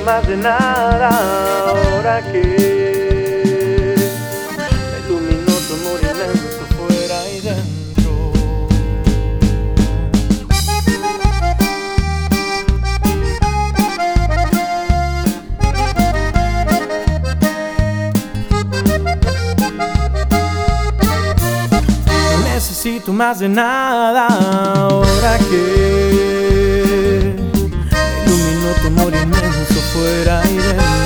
más de nada ahora que me iluminó tu amor inmenso fuera y dentro. No necesito más de nada ahora que me iluminó tu amor inmenso fuera y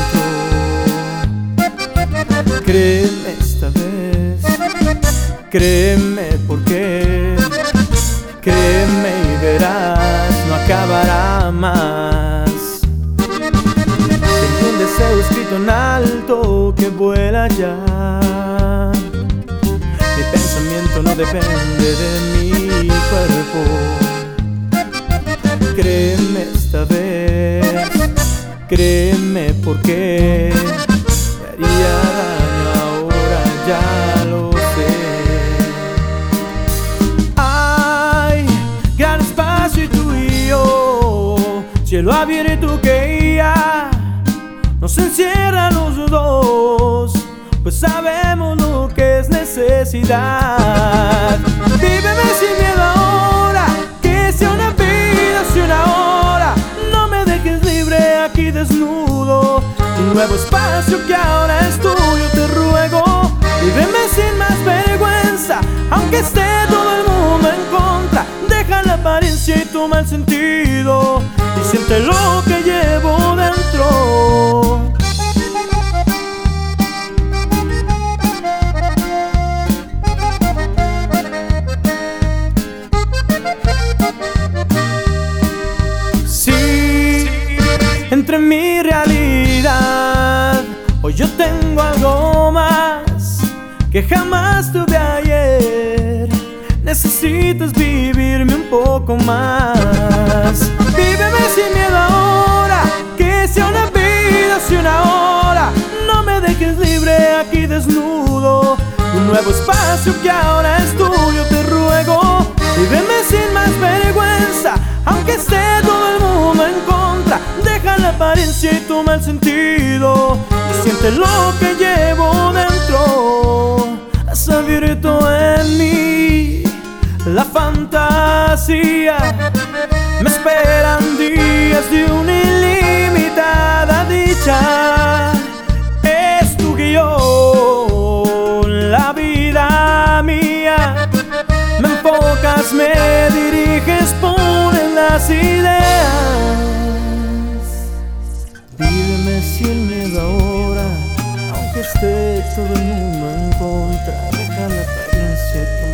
dentro. Créeme esta vez, créeme porque créeme y verás, no acabará más. Tengo un deseo escrito en alto que vuela ya. Mi pensamiento no depende de mi cuerpo. Créeme esta vez, créeme porque te haría daño ahora, ya lo sé. Hay gran espacio y tú y yo, cielo abierto que ya nos encierra a los dos, pues sabemos lo que es necesidad. Víveme sin miedo ahora, que sea una vida, sea una hora. No me dejes libre aquí desnudo, un nuevo espacio que ahora es tuyo, te ruego. Víveme sin más vergüenza, aunque esté todo el mundo en contra. Deja la apariencia y toma el sentido, y siente lo que llevo dentro. Entre mi realidad, hoy yo tengo algo más que jamás tuve ayer. Necesitas vivirme un poco más. Víveme sin miedo ahora, que sea una vida, sea una hora. No me dejes libre aquí desnudo, un nuevo espacio que ahora es tuyo, te ruego. Víveme sin más vergüenza, aunque esté todo el mundo en contra. Deja la apariencia y toma el sentido, y siente lo que llevo dentro. Has abierto en mí la fantasía, me esperan días de una ilimitada dicha. Es tu guión, la vida mía. Me enfocas, me diriges, pones las ideas. Víveme sin miedo ahora, aunque esté todo el mundo en contra. Deja la apariencia y